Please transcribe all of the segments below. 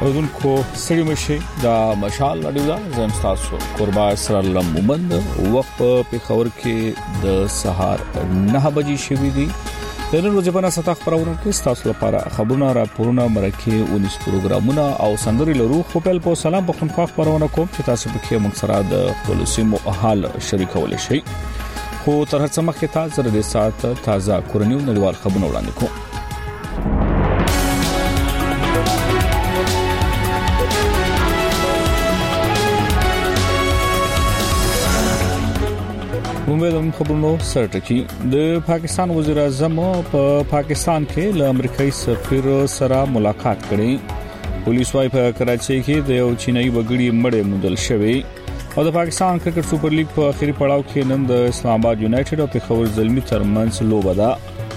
اوریدونکو سړي مشي د مشال رادیو زم تاسو قربا سره لمومند وخت په خبر کې د سهار 9 بجې شوې دي د نن ورځې په ناسته خبرونه کې تاسو لپاره خبرونه راپورونه مرکه 19 پروګرامونه او سندري لرو خو په سلام په خونخوا خبرونه کوم چې تاسو په کې موږ سره د پولیسو حال شریکول شي خو تر هڅه مخکې تاسو د ساعت تازه کورنیو نړیوال خبرونه وړاندې کوم موږ خبرونو سرټکی د پاکستان وزیر اعظم په پاکستان کې له امریکایي سفیر سره ملاقات کړي پولیس وايي په کراچۍ کې د یو چینایي وګړي مړ موندل شوی او د پاکستان کرکټ سپر لیګ په اخیری پړاو کې نن د اسلام آباد یونایټډ او پېښور زلمی ترمنځ لوبه ده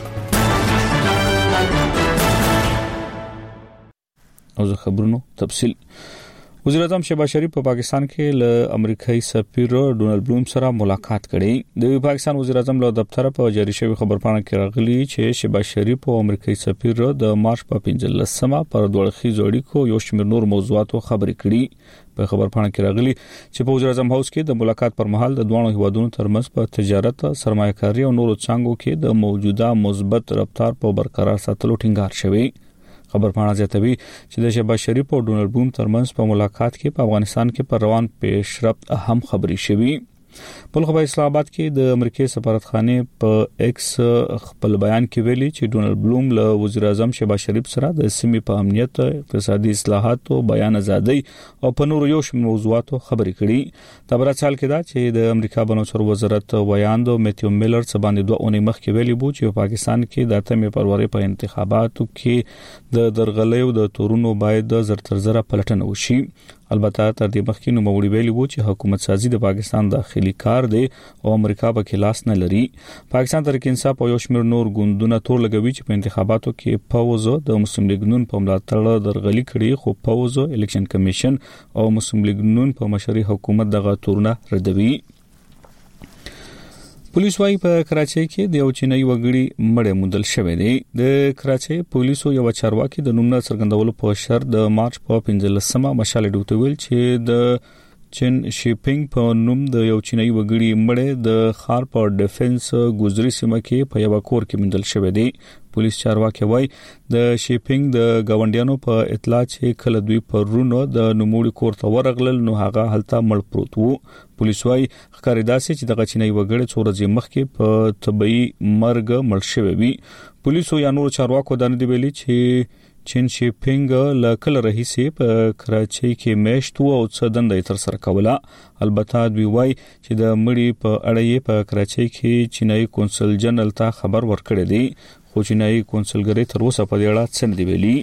او زه خبرونو تفصیل وزیر اعظم شهباز شریف په پاکستان کې له امریکایي سفیر ډونلډ بلوم سره ملاقات کړي د پاکستان وزیر اعظم له دفتر په جاری شوی خبرپاڼه کې راغلي چې شهباز شریف او امریکایي سفیر د مارچ په 15مه پر دوړخي جوړیکو یو شمېر نور موضوعاتو خبرې کړي په خبرپاڼه کې راغلي چې په وزیر اعظم هاوس کې د ملاقات پر مهال د دوه هیوادونو ترمنځ په تجارت سرمایه‌کاري او نورو څنګهو کې د موجوده مثبت رفتار په برقرار ساتلو ټینګار شوی خبرپاڼه زیاتوي چې د شهباز شریف او ډونلډ بلوم ترمنځ په ملاقات کې په افغانستان کې پر روان پیشرفت اهم خبرې شوي په خبر اسلام آباد کې د امریکای سفارتخانه په ایکس خپل بیان کې ویلي چې ډونلډ بلوم له وزیر اعظم شهباز شریف سره د سیمې په امنیت اقتصادي اصلاحات او بیان ازادي او په نورو یو شمېر موضوعاتو خبرې کړي د برابر کې دا چې د امریکا بنوچر وزارت ویاند میتیو میلر سباندې 2 اونۍ مخکې ویلي بو چې پاکستان کې د 8 فروری په انتخاباتو کې د درغلیو د تورونو باید زرترزره پلټنه وشي البته تر دې مخکې نو موري ویلي وو چې حکومت سازي د پاکستان داخلي کار دی او امریکا به کلاس نه لري پاکستان تر کې انصاف او یو شمېر نور ګوندونه تور لګوي چې په انتخاباتو کې فوز د مسلم لیگ نون په ملاتړ درغلي کړي خو فوز الیکشن کمیشن او مسلم لیگ نون په مشري حکومت دغه تورونه ردوي پولیس وايي په کراچۍ کې د یو چینایي وګړي مړ موندل شوی دی د کراچۍ پولیسو یو چارواکي د نوم څرګندولو په شرط د مارچ په 15مه مشال ډوته ویل چې د چین شیپینګ په نوم د یو چینایي وګړي مړ د خار په ډیفنس ګوزري سیمه کې په یو کور کې موندل شوی دی پولیس چارواکي وايي د شیپینګ د گاونډیانو په اطلاع چې کله دوی په رونو د نوموړي کور ته ورغلل نو هغه هلته مړ پروت وو پولیس وايي ښکارېداسي چې د چینایي وګړي څو ورځې مخکې په طبي مرګ مړ شوی وي پولیسو یا نور چارواکو د دې ویلي چې چین شیپینګ لکل رئیسي په کراچۍ کې میشتو او څه دندې تر سره کوله البته دوی وايي چې د مړي په اړه په کراچۍ کې چینایي کونسل جنرال ته خبر ورکړی دی خو چینایي کونسلګری تر اوسه په دې اړه څه نه دی ویلي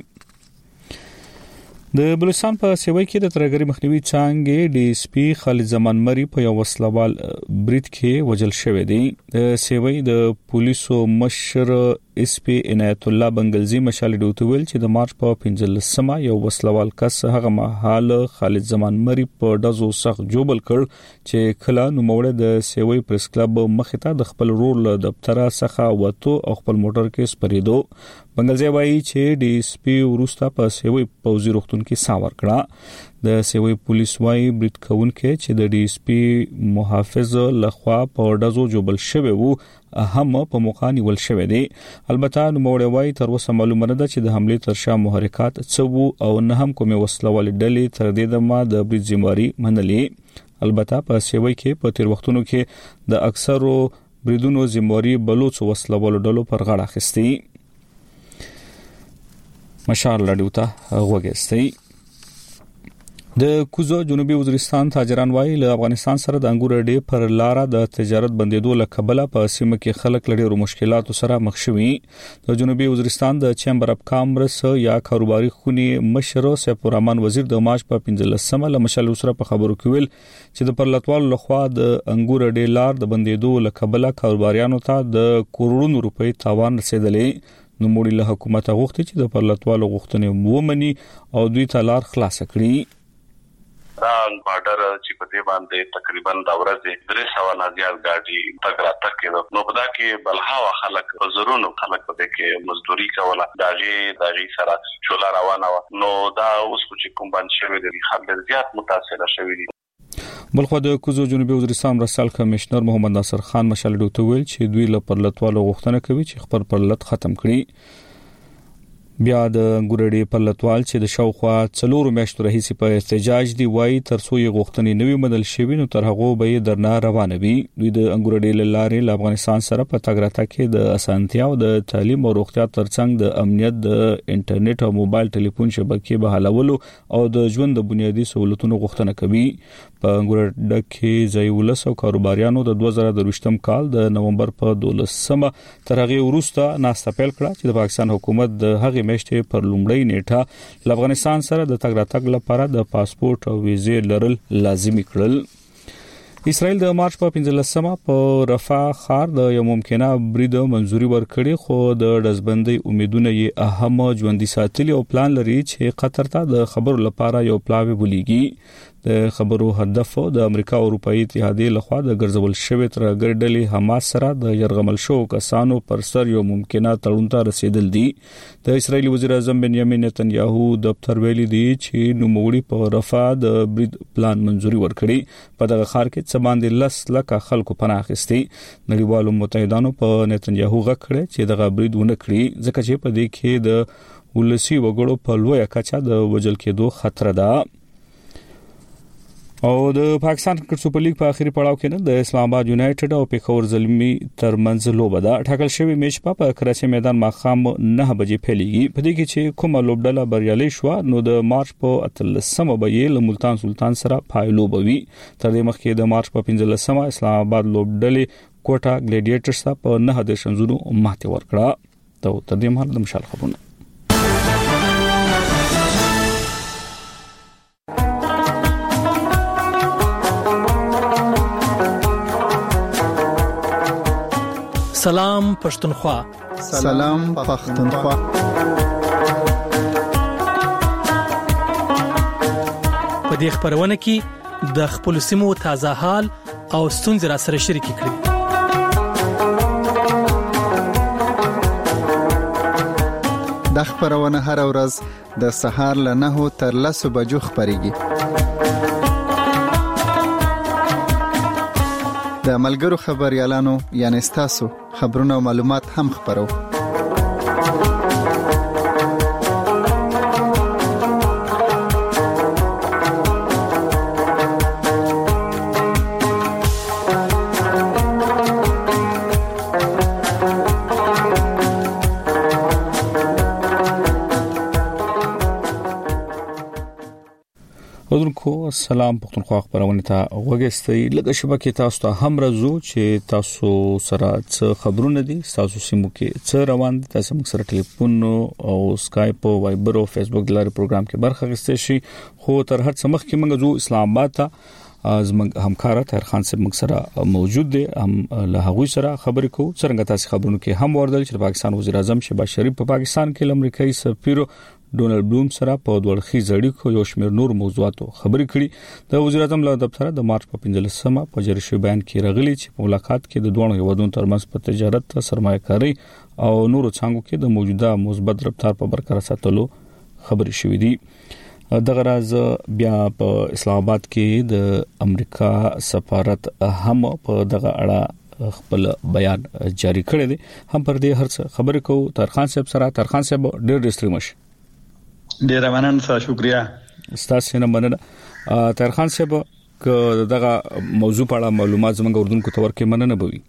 د بلوچستان په سیوی کې د ترګری مخنیوي څنګه ډي اس پی خالد زمان مری په یو وسلوال برید کې وجل شوی دی د سیوی د پولیسو مشر اس پی عنایت الله بنگلزی مشال ډوتویل چې د مارچ په 15مه یو وسلوال کس هغه مهال خالد زمان مری په دزو سخت جوبل کړ چې کله نو موړه د سیوی پریس کلب مخې ته د خپل رول دفتر څخه وته او خپل موټر کې سپریدو بنگلزی وایي چې ډي اس پی ورسته په سیوی پوزي روختون کې ساور کړه د سیوی پولیس وايي برید کوونکې چې د ډي اس پی محافظ لخوا په دزو جوبل شوی وو هم په موقع نیول شوی دی البته نو موړی وای تر اوسه معلومه نه ده چې د حمله تر شا محرکات څه وو او نه هم کومه وسلوال ډلې تر دې دمه د برید ذمہواری منلې البته په سیوی کې په تیر وختونو کې د اکثرو بریدونو ذمہواری بلوچ وسلوال ډلو پر غاړه اخیستي مشال لډوته وګستي د کوزو جنوبي وزیرستان تاجران وايي له افغانستان سره د انګور ډې پر لار د تجارت بندیدو لکبله په سیمه کې خلک لړ مشکلاتو سره مخ شوي د جنوبي وزیرستان د چیمبر اف کامرس یا کاروباري خونی مشر سیف الرحمن وزیر د مارچ په 15مه له مشال سره په خبرو کې ویل چې د پرلطوال لخوا د انګور ډې لار د بندیدو لکبله کاروباریانو ته د کروڑونو روپۍ تاوان رسیدلې نو موږ له حکومت غوښتي چې د پرلطوال غوښتنې ومني او دوی ته لار خلاص کړي دا افغان بارډر چې په دې باندې تقریبا د ورځې 300 نه زیات ګاډي تګ راتګ کېدو نو په دا کې بلها خلک زرونو خلک په دې کې مزدوري کوله داغي سره چولا روانه نو دا اوس چې کوم باندې شوی دی خلک زیات متاثر شوی دي. بلخو د کوزو جنوبي وزیرستان رسال کمشنر محمد ناصر خان مشال ډوته ویل چې دوی له پرلتوالو غوښتنه کوي چې خبر پرلت ختم کړي. بیا د ګورړې پرلتوال چې د شاوخوا 4 میاشتو راهیسې په احتجاج دی وایي ترڅو یې غوښتنې نوي بدل شوي نو تر هغه به درنه روانه وي. دوی د ګورړې لارې له افغانستان سره په تګ راتګ کې د اسانتیا او د تعلیم او روغتیا ترڅنګ د امنیت د انټرنیټ او موبایل ټلیفون شبکې بحالولو او د ژوند د بنیادي سہولتونو غوښتنه کوي. په ګورړې کې ځای ولسو کاروباریانو د 2023م کال د نومبر په 12مه تر هغه وروسته ناسته پیل کړه چې د پاکستان حکومت د هغه میاشتې پر لومړی نیټه له افغانستان سره د تګ راتګ لپاره د پاسپورت او ویزې لرل لازمي کړل. اسرائیل د مارچ په 15مه په رفح ښار د یو ممکنه برید منځوري ورکړي خو د دزبندۍ امیدونه یې اهم ژوندۍ ساتلي او پلان لري چې قطر ته د خبرو لپاره یو پلاوی ولېږي. د خبرو هدف د امریکا او اروپאי اتحادیې لخوا د ګرځول شوی تر ګډلې حماس سره د يرغمل شو کسانو پر سر یو ممکنه تړون ته رسیدل دي. د اسرایلی وزیر اعظم بنیامین نتنیاهو دفتر ویلي دی چې نوموړي په رفح د برید پلان منځوري ورکړي. په دغه ښار کې څه باندې 10 لک خلکو پناه اخیستي. نړیوالو متحدانو په نتنیاهو غږ کړی چې دغه برید ونه کړي ځکه چې په دې کې د ولسی وګړو په لوی کچا د وجل کېدو خطر ده. او د پاکستان کرکټ سپر لیګ په اخیری پړاو کې د اسلام آباد یونایټډ او پیښور زلمی ترمنځ لوبه ده. ټاکل شوی میچ په کراچي میدان ماخام 9 بجې پیلېږي. په دې کې چې کومه لوبډله بریالي شو نو د مارچ په 13مه به له ملتان سلطان سره پایلو بوي. تر دې مخکې د مارچ په 15مه اسلام آباد لوبډلې کوټا ګلیډیټرز ته په 9 شنزونو ماته ورکړه. ته تر دې مهال د مشال خبرونه سلام پښتونخوا. سلام پښتونخوا. په دې خبرونه کې د خپل سیمو تازه حال او ستونزې را سره شریک کړئ. د خبرونه هر ورځ د سهار له 9 تر 10 بجو خبريږي. د ملګرو خبريالانو یعنی تاسو خبرونه او معلومات هم خبرو. ودونکو سلام پښتونخوا خبرونه ته وګورئ. لږه شبکې تاسو ته هم راځو چې تاسو سره څه خبرونه دي، تاسو سیمو کې څه روان دي. تاسو موږ سره ټلیفون او اسکایپ او وایبر او فیسبوک لاري پروګرام کې برخه اخیستئ شي. خو تر هر څه مخکې موږ زو اسلام آباد ته زموږ همکار طاهر خان صاحب موږ سره موجود دي. هم له هغوی سره خبرې کوو. څنګه تاسو خبرونه کې هم وردل چې پاکستان وزیر اعظم شهباز شریف په پاکستان کې امریکایي سفیر ډونالد بلوم سره په دوړخي زړیکو یو شمېر نور موضوعاتو خبرې کړي. د وزیر اعظم له دفتر د مارچ په 15مه په جری شوی بیان کې راغلي چې په ملاقات کې د دوه هیوادونو ترمنځ په تجارت، سرمایه‌کاري او نورو څانګو کې د موجوده مثبت رفتار په برقرار ساتلو خبرې شوې دي. دغه راز بیا په اسلام آباد کې د امریکا سفارت هم په دغه اړه خپل بیان جاری کړی دی. هم پر دې هر څه خبرې کوو. طاهر خان صاحب سره. طاهر خان صاحب ډېر ستړي ډیر مننه، شکریا. ستاسو نه مننه. طاهر خان صاحب که دغه موضوع په اړه معلومات زموږ اردوونکو ته ورکړئ مننه بوي.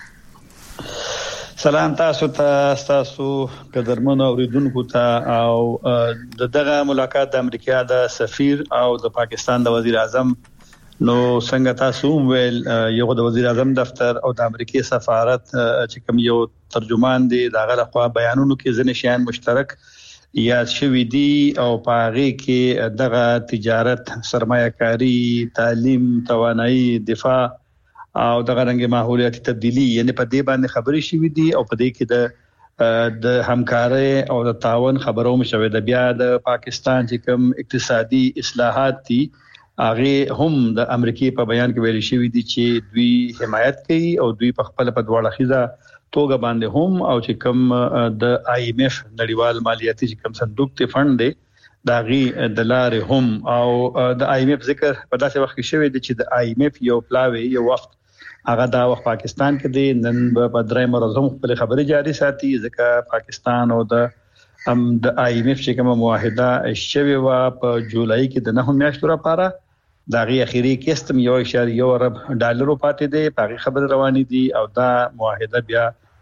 سلام تاسو قدرمن اوریدونکو ته او دغه ملاقات د امریکا د سفیر او د پاکستان د وزیر اعظم نو څنګه تاسو ویل یو د وزیر اعظم دفتر او د امریکای سفارت چې کوم یو ترجمان دی دغه لخوا بیانونو کې ځنې شیان مشترک یاد شوی دی او پاغي کې دغه تجارت، سرمایه‌کاري، تعلیم، توانایي، دفاع او دغه رنګ ماحولیاتي تبدیلی یعنی په دې باندې خبرې شوې دي او په دې کې د همکارۍ او د تعاون خبرو مشوي ده. بیا د پاکستان چې کوم اقتصادي اصلاحات دي هغه هم د امریکای په بیان کې ویل شوی دی چې دوی حمایت کوي او دوی په خپل په دواړه خيزه توګه باندې هم او چې کوم د IMF نړیوال مالیاتي چې کوم صندوق ته فند دی دا غي د لارې هم او د IMF ذکر په داسې وخت کې شوی دی چې د IMF یو پلاوی یو وخت هغه دا وخت پاکستان کې دی نن په درې مرزم خپل خبري جاري ساتي ځکه پاکستان او د IMF چې کومه معاهده شوی و په جولای کې د 9 میاشتو لپاره دا غي اخیری کېستم $1.1 ارب پاتې دی په خبر رواني دي او دا معاهده بیا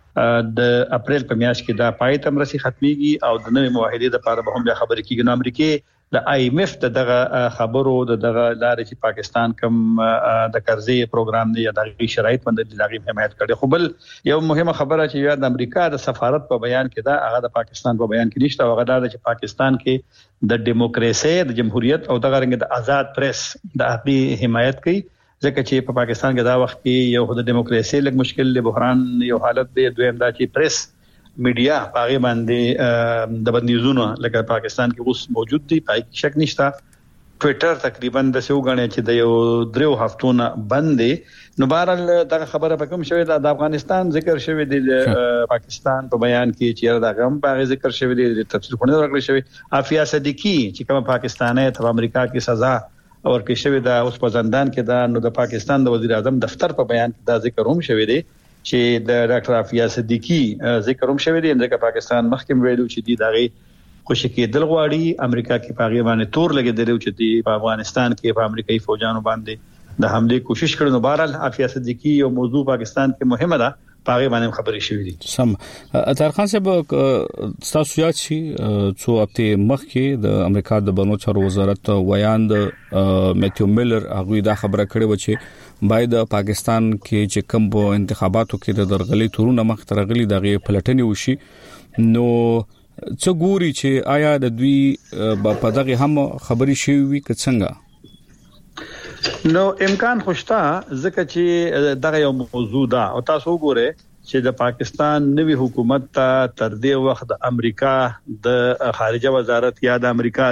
د اپریل په میاشت کې دا پای ته مرسي ختميږي او د نوې معاهده لپاره به هم بیا خبرې کیږي نو امریکای د IMF دغه خبرو دغه لارې چې پاکستان کوم د قرضې پروګرام دی یا د شرایط باندې د حمایت کړي خو بل یو مهمه خبره چې یا د امریکا د سفارت په بیان کې دا هغه د پاکستان په بیان کې نشته هغه دا چې پاکستان کې د دیموکراسي د جمهوریت او دغه رنګ د آزاد پریس د حقي حمایت کوي ځکه چې په پاکستان کې دا وخت کې یو د دیموکراسي لږ مشکل له بحران یو حالت دی دویم دا چې پریس میډیا هغه باندې د بندیزونو لکه پاکستان کې اوس موجود دي پای شک نشته ټوئیټر تقریبا د سیو غنې چې د یو درو هفتونه بند دي نو بهرال دا خبره په کوم شوی د افغانستان ذکر شوی دی پاکستان په بیان کې چې دا غم په ذکر شوی دی د تفصیل خونه ورکړل شوی عافیه صدیقی چې کوم پاکستاني ته امریکا کې سزا ورکړل شوی دا اوس په زندان کې دا نو د پاکستان د وزیر اعظم دفتر په بیان کې دا ذکر هم شوی دی چې د ډاکټر عافیه صدیقی ذکر هم شوی دی چې پاکستان مخکې ویلو چې دی دغه خوشی کې دل غواړي امریکا کې پاغي باندې تور لګیدل چې دی په افغانستان کې په امریکایي فوجانو باندې د حمله کوشش کړي نو بهرحال عافیه صدیقی یو موضوع پاکستان کې مهمه ده پاغي باندې خبرې شوې دي سم اطهر خان صاحب تاسو یاد شي څو هفته مخکې د امریکا د بنو چارو وزارت ویاند میتیو میلر هغه دا خبره کړې و چې باید پاکستان کې چې کوم په انتخاباتو کې د درغلي تورونه مخ ترغلي دغه پلټنې وشي نو څو ګوري چې آیا د دوی په دغه هم خبري شي وي که څنګه نو امکان خوشتا ځکه چې دغه یو موضوع ده او تاسو وګورئ چې د پاکستان نوی حکومت ته تر دې وخت د امریکا د خارجه وزارت یا د امریکا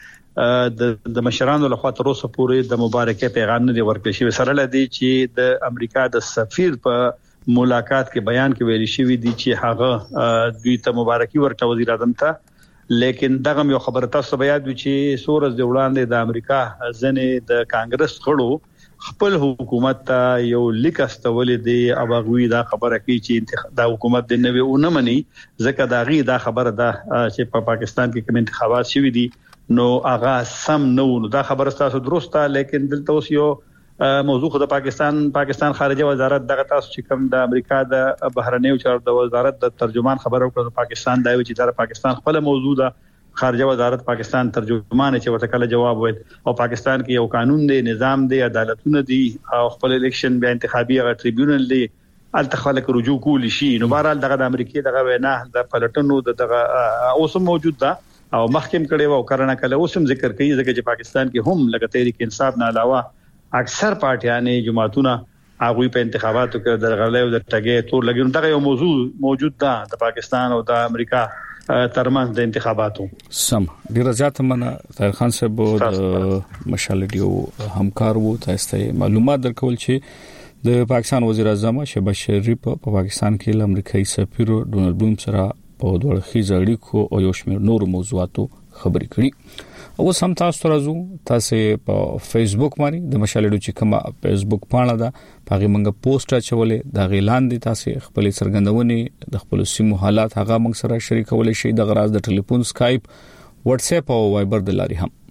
د مشرانو لخوا تر اوسه پورې د مبارکه پیغام نه ورکړل شوی سره لدی چې د امریکا د سفیر په ملاقات کې بیان کې ویل شوی دی چې هغه دوی ته مبارکي ورکړه وزیر اعظم ته لیکن دغه یو خبره تاسو بیا د چې سورز د وړاندې د امریکا ځنې د کانګرس غړو خپل حکومت ته یو لیک استولې دی او غوي دا خبره کوي چې د حکومت د نوې اونمني ځکه دا غي دا خبره ده چې په پاکستان کې کوم انتخابات شوي دي نو هغه سم نو دا خبره تاسو درسته لیکن دلته اوس یو موضوع د پاکستان خارجه وزارت دغه تاسو چې کوم د امریکا د بهرنیو چارو د وزارت د ترجمان خبر ورکړ پاکستان دایو چې د پاکستان خپل موضوع ده خارجه وزارت پاکستان ترجمان چې ورته کله جواب وایي او پاکستان کې یو قانون دی نظام دی عدالتونه دي او خپل الیکشن بیا انتخابي غا ټریبیونل دی التخلق رجوع کول شي نو بهرحال دغه د امریکای دغه وینا د پلټنو دغه اوسم موجود ده او مخکیم کړي و کارنه کله اوسم ذکر کوي ځکه چې پاکستان کې هم لکه تحریک انصاف نه علاوه اکثر پارټیانې جماعتونه هغه په انتخاباتو کې درغلې او د ټګې تور لګون دغه یو موضوع موجود ده د پاکستان او د امریکا ترمنځ د انتخاباتو سم ډیر زیات منه طاهر خان صاحب د مشالډیو همکار وو تاسو معلومات درکول چې د پاکستان وزیر اعظم شهباز شریف په پاکستان کې د امریکایي سفیر ډونالد بلوم سره په دوه خيزه اړیکو او یو شمېر نور موضوعاتو خبرې کړې او سم تاسو راځو تاسو په فیسبوک باندې د مشالډو چې کومه فیسبوک پاڼه ده پاغي منګه پوسټ اچولې دا غیلان دي تاسو خپل سرګندونې د خپل سیمو حالات هغه موږ سره شریکول شي د غراز د ټلیفون سکایپ واتس اپ او وایبر د لاري هم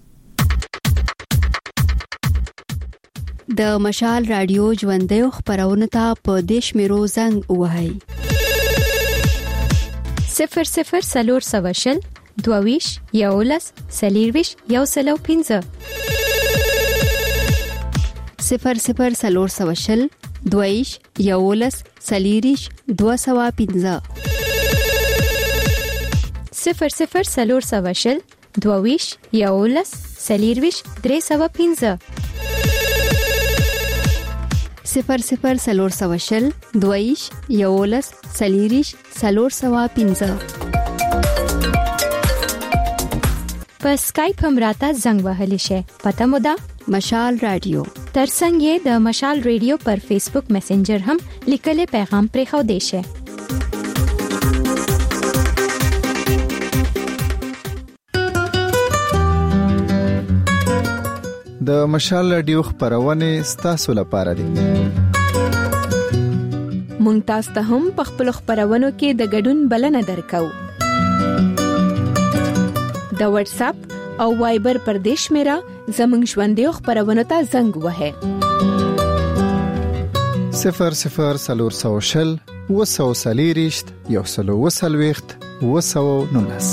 د مشال رادیو ژوندې خبرونه ته په دیش میرو زنګ وهاي 00 سلور سواشل دوویش یولس سلیرویش یوسلو 15 00 سلور سواشل دوویش یولس سلیریش 215 00 سلور سواشل دوویش یولس سلیرویش 315 00 سلور سواشل دوویش یولس سلیریش 315 په اسکایپ هم راته زنګ وهلی شي پته مو ده مشال رادیو. ترڅنګ یې د مشال ریډیو پر فیسبوک میسنجر هم لیکلي پیغام پرې خو دی شه. د مشال رادیو خبرونه ستاسو لپاره دي. مونږ تاسو ته هم په خپل خبرونو کې د ګډون بلنه درکو. د واتس اپ او وایبر پر دیش میرا زمنګ ژوندې خبرونه ته زنګ وهه 00 وسوسلیریشت یو سلو وسلويخت وسو نونس.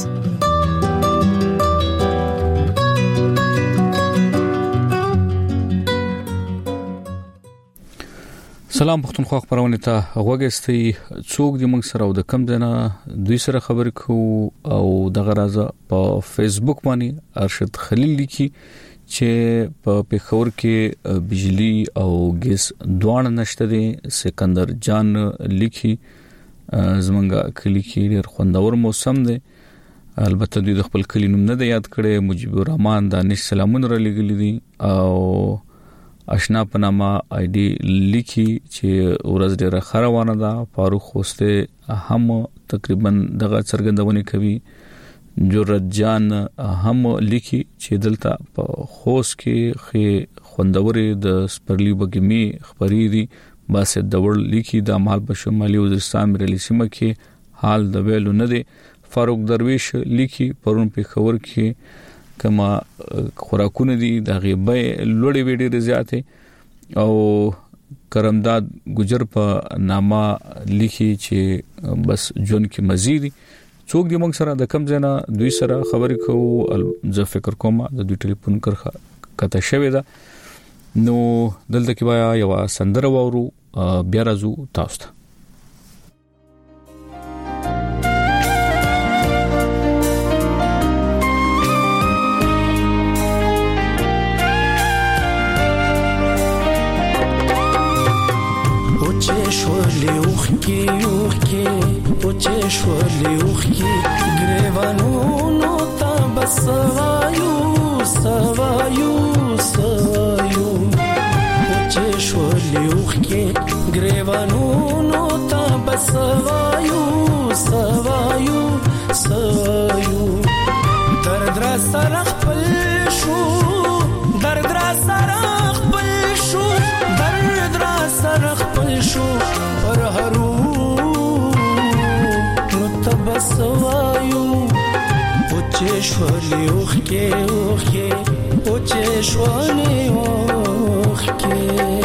سلام پښتونخوا خبرونه ته غوږستي څوک دی موږ سره او د کم دنه دوی سره خبرې کو او دغه راځه په فیسبوک باندې ارشد خلیل لیکي چې په پیښور کې بجلی او ګیس دوه نشته دي. سکندر جان لیکي زمونږه کلی کې ډېر خوندور موسم دی. البته دوی د خپل کلی نوم نه یاد کړي. مجيب الرحمن دانش سلامونه را لګلې دي او آشنا پنامه آی ډی لیکي چې ورځ ډیره خروانه ده. فاروق خوسته هم تقریبا دغه څرګندونه کوي. جرأت جان هم لیکي چې دلته په خوست کې خوندوري د سپرلی بګمی خبرې دي. باسه دور لیکي د مال په شمالي وزیرستان مرلی سیمه کې حال د ویلو نه دی. فاروق درویش لیکي پرون په خبر کې کما خوراکونه دي د غیبه لوړې ویډې زیاتې او کرمداد ګجر په نامه لیکي چې بس جون کې مزيدي څوک دی موږ سره د کم ځنه دوی سره خبرې کوو. زه فکر کوم د دوی ټلیفون کرخه کته شوی دا نو دلته کې بیا یو سندره وورو بیا راځو تاسو ته. شولې اوخکي ګریوانونو تا بسوایو سوایو سوایو چې شولې اوخکي ګریوانونو تا بسوایو سوایو سوایو درد را سره خپل شو درد را سره خپل شو درد را سره خپل شو پر هرو بسوایو اوچې شولې اوخکې اوخکې اوچې شولې اوخکې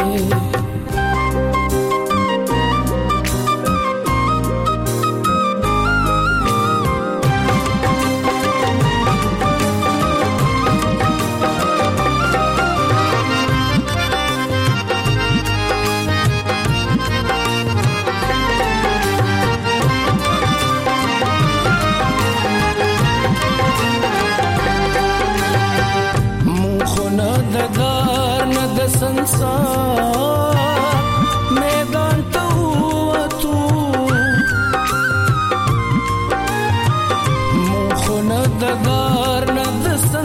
میدان ته وته مخونه د دار نه د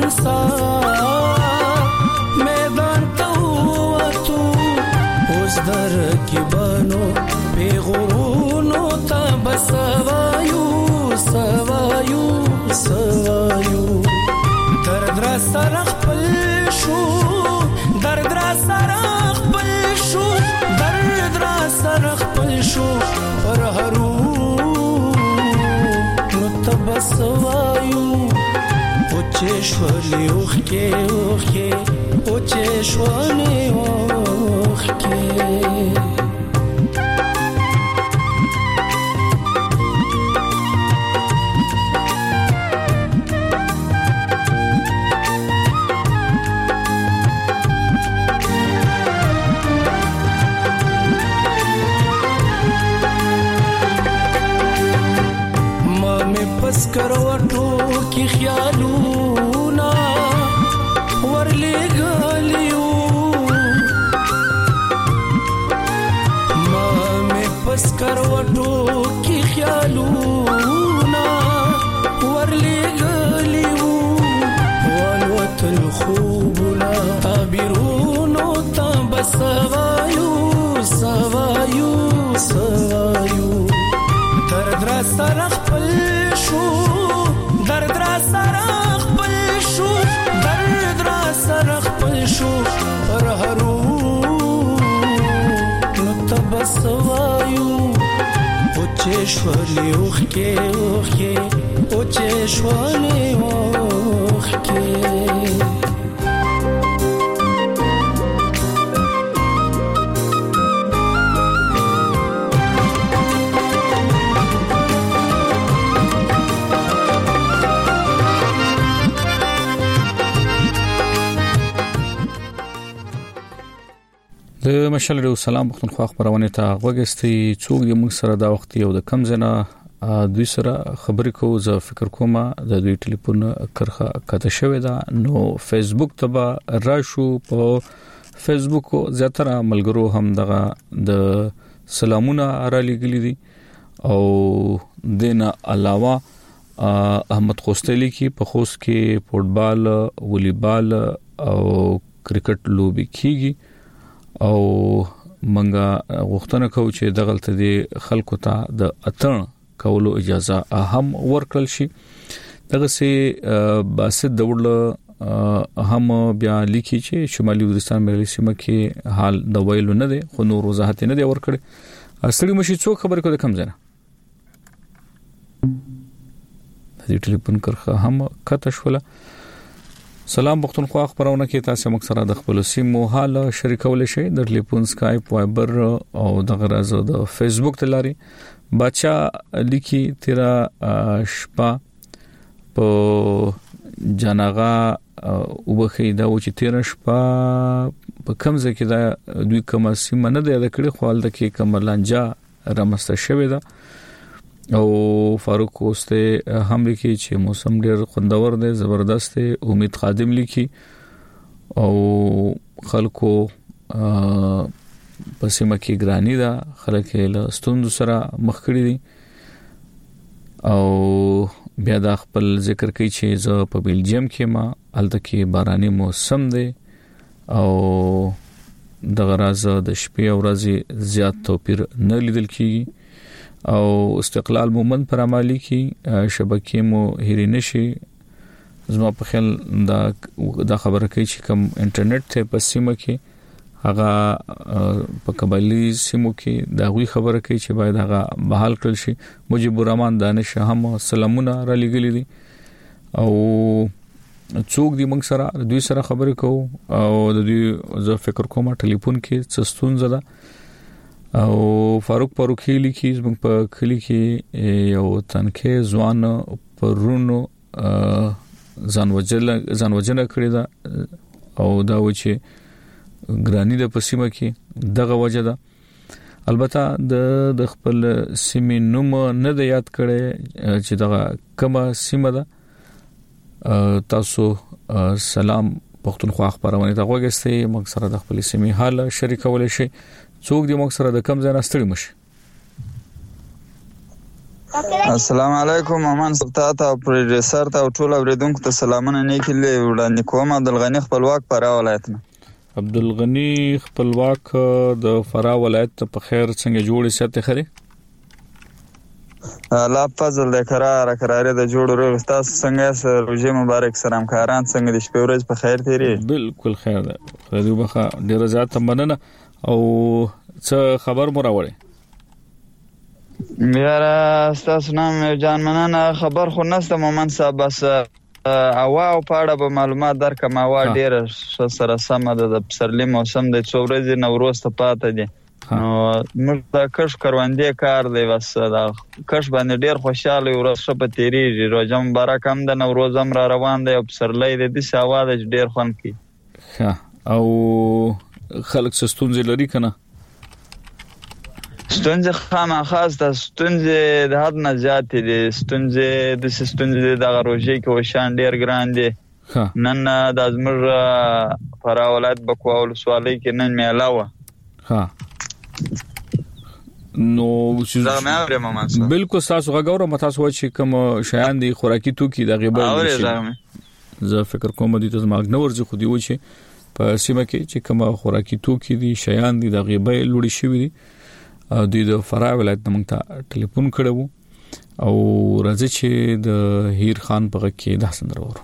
संसार میدان ته وته اوس در کې بانو پیغورونو ته بسوایو سوایو سوایو درد را سره خپل شو درد را سره خپل شو درد را سره خپل شو پر هرو نو تبسوایو اوچې شولې اوخکې اوخکې اوچې شولې اوخکې کروټو کې خیالونه ورلګالیو ما مې پس کروټو کې خیالونه ورلګالیو والوتل خوبونه تعبیرو بسایو درد را سره خپل شو درد را سره خپل شو درد را سره خپل شو پر هرو نو تبسایو او چشولی اوخکه اوخکه او چشولی اوخکه د مشال ریو سلام پښتونخوا خبرونه ته وګستي څوک د موږ سره دا وخت یو د کم زنه دوی سره خبرې کوو زه فکر کوم د دوی ټلیفون کرخه کته شوې ده نو فیسبوک ته راشو په فیسبوک زیاتره ملګرو هم دغه د سلامونه را لګلې دي او دینه علاوه احمد خوستلی کی په خوست کې فوټبال والیبال او کرکټ لوبي کیږي او منګه غوښتنه کوي چې دغلت دي خلکو ته د اتن کولو اجازه هم ورکړل شي دغه سي باسط دول هم بیا لیکي چې شمالي وزیرستان ملي سیمه کې حال د ویلو نه دي خو نور وضاحت نه دی ورکړي اصلي مشي څوک خبر کو د کم زنه د ټلیفون کرخه هم کته شوله سلام پښتونخوا خبرونه کې تاسو موږ سره د خپل سیمو حال شریکول شي د ټلیفون سکایپ وایبر او د غرض د فیسبوک تلاري بچا لیکي تیرا شپه په جناغا وبخې دا و چې تیرا شپه په کمزه کې دا دوی کومه سیمه نه ده کړې خوال د کې کمرلانجا رامسته شوې ده او فاروق کوسته هم لیکي چې موسم ډېر خوندور دی زبردست دی امید خادم لیکي او خلکو پسیمه کې ګرانی ده خلک له ستوند سره مخ کړی دي او بیا د خپل ذکر کوي چې زه په بلجیم کې ما الته کې باراني موسم دی او د غراز د شپې او ورځې زیات توپیر نه لیدل کیږي او استقلال مومند پر عملی کی شبکې مو هری نشي زما په خیال دا خبره کوي چې کوم انټرنیټ ته په سیمه کې هغه په قبایلی سیمو کې دا غوي خبره کوي چې باید هغه بحال کړل شي مجيب الرحمن دانش هم سلامونه را لګلې دي او څوک دی موږ سره دوی سره خبرې کوو او د دوی زه فکر کوم ټلیفون کې څه ستونزه ده او فاروق پروخی لیکي زموږ په کلی کې یو تنکه ځوان پرونو ځانوجنه کړی دا او دا و چې ګرانی د پسیمه کې دغه وجه ده البته د خپل سیمې نوم نه د یاد کړي چې دغه کومه سیمه ده تاسو سلام پښتونخوا خبرونه ته وګورئ موږ سره د خپل سیمې حال شریکول شي څوک دی موږ سره د کم ځای راستړي مشي السلام علیکم امان سلطات او پروډوسر ته ټول اوریدونکو ته سلامونه نیکله وړاندې کوم عبدالغنی خپلواک فراه ولایت نه عبدالغنی خپلواک د فراه ولایت په خیر څنګه جوړې ساتي خري الله فضل د قرار د جوړ روغ تاسو څنګه روزه مبارک سلام کاران څنګه د شپې ورځ په خیر تیری بالکل خیر ده خو بخا ډیر زیات مننه او څه خبر مو راوړی یاره تاسو نام جان مننه خبر خو نسته مومن صاحب بس او پاړه به معلومات درکم او ډیر سره سم د پسرلی موسم د څو ورځې نوروز ته پاتې دي نو موږ د کښ کروندې کار دی بس دا کښ باندې ډیر خوشاله ورځ په تیریږي روزه مبارک هم د نوروز هم را روان دی او پسرلی د دې ساواده ډیر خوند کی او خلک ستونزې لري کنه ستونزې خاص د ستونزې د حد نه زیات دي ستونزې د غروجي کې وشان ډیر ګران دي نن د ازمر فراه ولایت بکواول سوالي کې نن میلاوه نو بالکل تاسو غوړم تاسو چې کوم شیان دي خوراکي توکي د غیبه زه فکر کوم دي ته ماګ نو ورځي خو دی و چې په سیمه کې چې کوم خوراکي توکي دي شیان دي د غیبه لوړی شوی دي د فراه ولایت موږ ته ټلیفون کړو او راځي چې د هیر خان په کې د حسن درور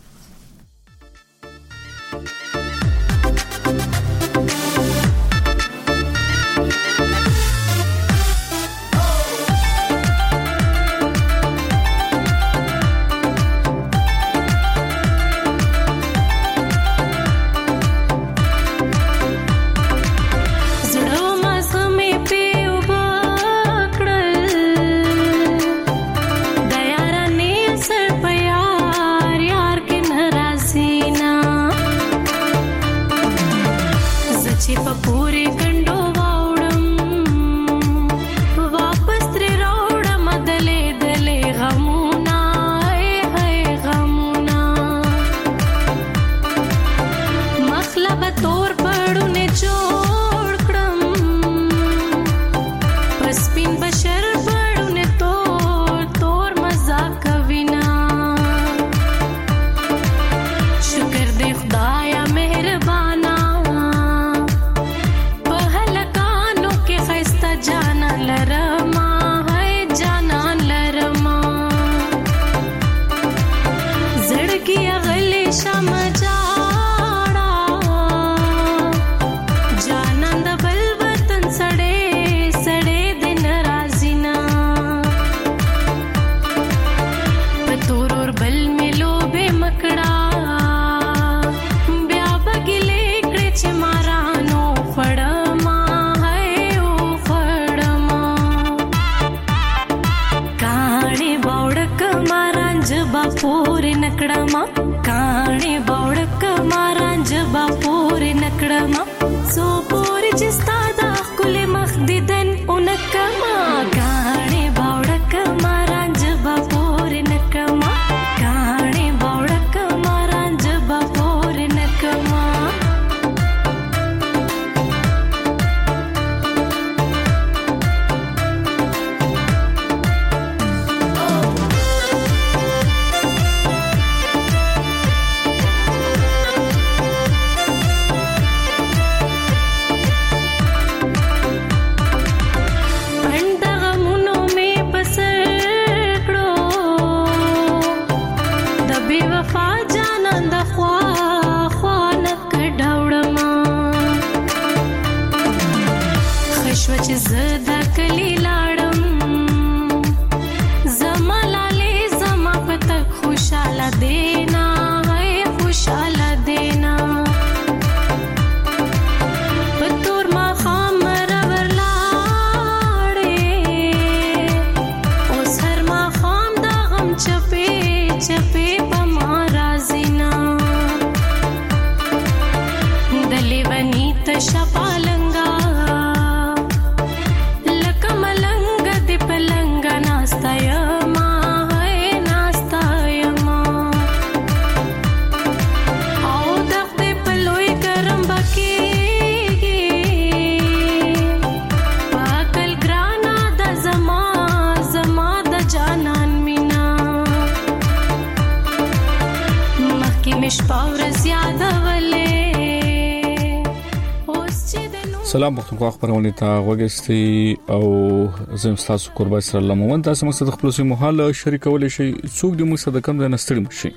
سلام پښتونخوا خبرونه ته وګستي او زم تاسو قربان سره لمون تاسو مقصد خپل سیمه حال شریکول شي څوک د مقصد کم د نستړي شي.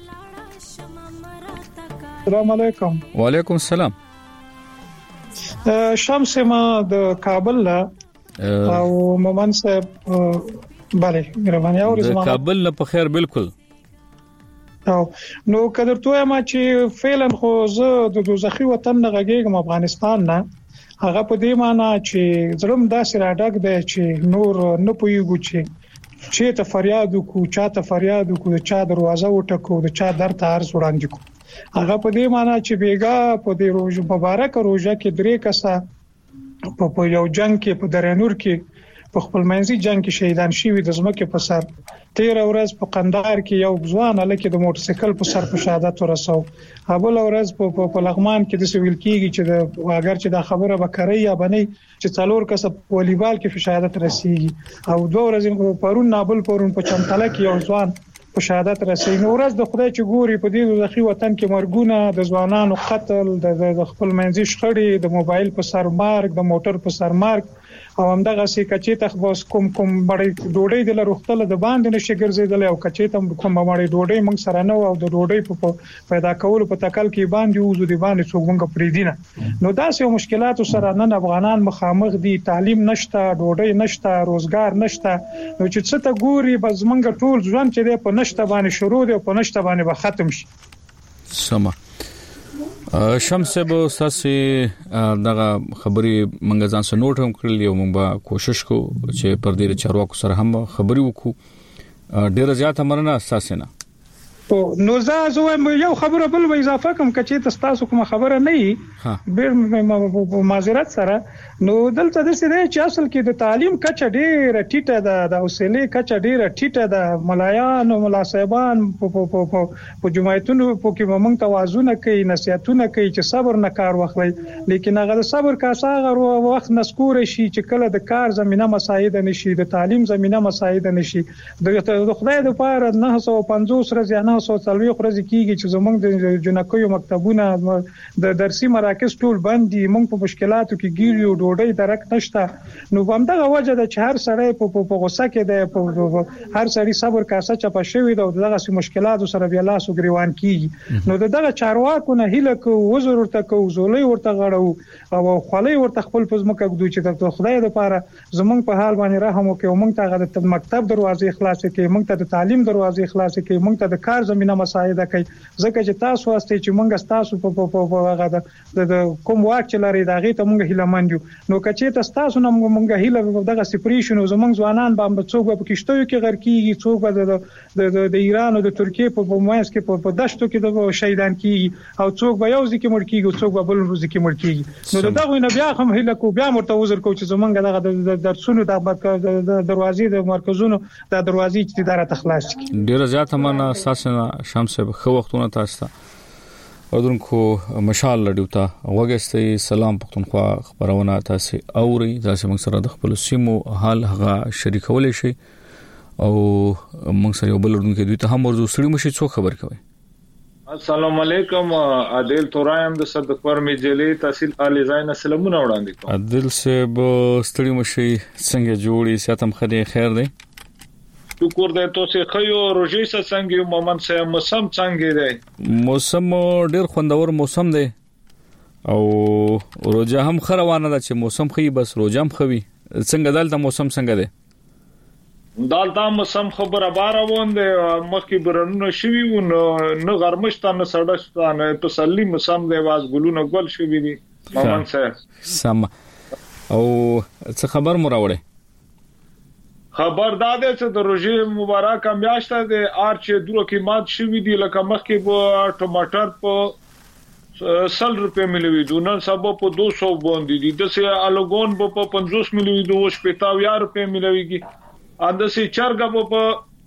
السلام علیکم. وعلیکم السلام. شمس ما د کابل او مومن صاحب bale ګرمانیا او د کابل نه په خیر بالکل. نو کدرته ما چې فعلا خو زه د دوزخي وطن نه غږیږم افغانستان نه هغه په دې معنی چې ظلم داسې راډک دی چې نور نه پویږي چې ته فریاد وکړو چاته فریاد وکړو چا دروازه وټکو د چا درته ارز وړاندې کو هغه په دې معنی چې بیګا په دې روز مبارک روزه کې درې کسه په یو جنگ کې په درنور کې په خپل منځي جنگ کې شهیدان شوي د زمکه په سر 13 ورځ په قندهار کې یو ځوان لکه د موټر سایکل په سر په شهادت ورسو ابل ورځ په لغمان کې د سویل کېږي چې د اگر چې دا خبره وکړي یا بني چې څلور کس په والیبال کې په شهادت رسیږي او 2 ورځې پرون نابل پرون په چمتله کې یو ځوان په شهادت رسیږي نو ورځ د خدای چې ګوري په دې ځخي وطن کې مرګونه د ځوانانو قتل د خپل منځي شخړې د موبایل په سر مارګ د موټر په سر مارګ او همدغه سي کچې ته بس کوم بړې ډوډۍ د لروختله د باندې نشي ګرځیدل او کچې ته کوم بړې ډوډۍ موږ سره نه او د ډوډۍ په پیدا کولو په تکل کې باندې وزو د باندې څوک موږ پریدینه نو داسې مشکلات سره نن افغانان مخامخ دي تعلیم نشته ډوډۍ نشته روزګار نشته نو چې څه ته ګوري بس موږ ټول ځوان چې په نشته باندې شروع دی او په نشته باندې به ختم شي سما شمس به تاسو دغه خبري منګ ځان سره نوٹ هم کړل یو موږ به کوشش کو چې پر دې چارواکو سره هم خبري وکړو ډیر زیات مننه تاسو نه نو زه یو خبره بل و اضافه کوم چې تاسو کوم خبره نه وي ډیر معذرت سره نو دلته د څه دی چې اصل کې د تعلیم کچه ډیر ټیټه ده د حوصله کچه ډیر ټیټه ده ملایان او ملاسبان په جمعیتونو په کې موږ توازن کوي نصيحتونه کوي چې صبر نه کار واخلي لیکن هغه د صبر کاساغه وخت نسکور شي چې کله د کار زمينه مساعد نشي د تعلیم زمينه مساعد نشي د خدای د پاره 950 ورځې 940 ورځې کیږي چې زموږ د جنکو مکتبونه د درسي مراکز ټول بند دي موږ په مشکلاتو کې ګیرو ډوډۍ درک نشته نو همدغه وجه د چې هر سړی په غوسه کې د هر سړی صبر کاسه چپه شوی د دغه مشکلاتو سره بیا لاس وګریوان کیږي نو دغه چارواکو نه هیله کو وزر ورته کو زولې ورته غړو او خولې ورته خپل پزمکه ګدو چې د خدای لپاره زمونږ په حال باندې رحم وکړي موږ ته د مکتب دروازې خلاص کړي موږ ته د تعلیم دروازې خلاص کړي موږ ته د کار زمينه مساعده کوي ځکه چې تاسو واسطه چې موږ تاسو په هغه د کوم واک چې لري دا غي ته موږ هیله مند یو نو کچې تاسو نه موږ هیله دغه سپریشن زموږ ځوانان به څوک په کشتو کې غر کیږي څوک د ایران او د ترکیه په مایس کې په دشتو کې د شهیدان کیږي او څوک به یو ځکه مړ کیږي څوک به بل ورځ کې مړ کیږي نو دغه نه بیا هم هیله کو بیا مرته وزر کو چې زمونږ دغه درسونو د دروازې د مرکزونو د دروازې چې اداره تخلاص کی ډیر زیات مننه اساسا شمس خو وختونه تاسو اودونکو مشال لډیوتا وګستې سلام پښتونخوا خبرونه تاسو اوري تاسو موږ سره د خپل سیمو حال هغه شریکول شي او موږ سره یو بل اردوونکو دوی ته هم ورزو سړي مشي څو خبر کوي السلام علیکم عادل تورایم د صدقور میجلې تحصیل علی زاین سلامونه وړاندې کوم عادل صاحب ستړي مشي څنګه جوړي ساتم خدای خیر دی شکر دې تاسو خيو روزي څنګه مومن سه موسم څنګه دی موسم ډیر خوندور موسم دی او روزه هم خروانه ده چې موسم خي بس روزه هم خوي څنګه دلته موسم څنګه دی دالته موسم خبره بارون دی مخکې برنونه شوي و نه غرمشته نه سړشته نه تسلی موسم دی واز ګلونه ګل شوي دي مومن سه سم او څه خبر مو راوړې خبر داده چې د روزي مبارک میاشته د ارچ درو قیمت شوي دي لکه مخکې په ټماټر په 100 روپے ملوي دونه سبا په 200 باندې دي د سه الګون په 50 ملوي د 50 روپے ملويږي اند سه چرګ په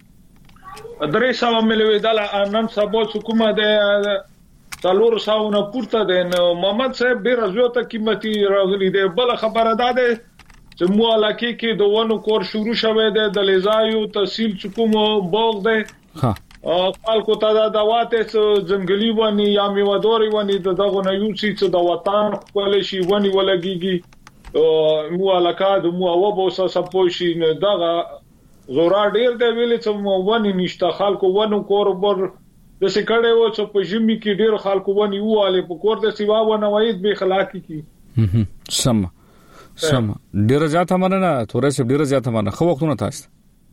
300 ملوي د نن سبا حکومت د 400 نه پورته ده محمد صاحب ډیر زیاته قیمتي راغلي ده بل خبره ده چې مو علاقه کې دوه کور شروع شوه ده د لیزایو تحصیل چکم باغ ده ها خلکو ته د دواته ځنګلي ونی یا میوادوري ونی دغه نه یو چې د وطن کول شي ونی ولګيږي مو علاقه د مو اوبو سپوشي دغه زورا ډیر دی ویل چې مو ونی نشته خلکو ونو کور بر د سکړې و چې په ژمي کې ډیر خلکو ونی واله په کور د سیوا ونه وید به خلاقي کی سم ډیر زیاته مننه تورې سب ډیر زیاته مننه خو وختونه تاسو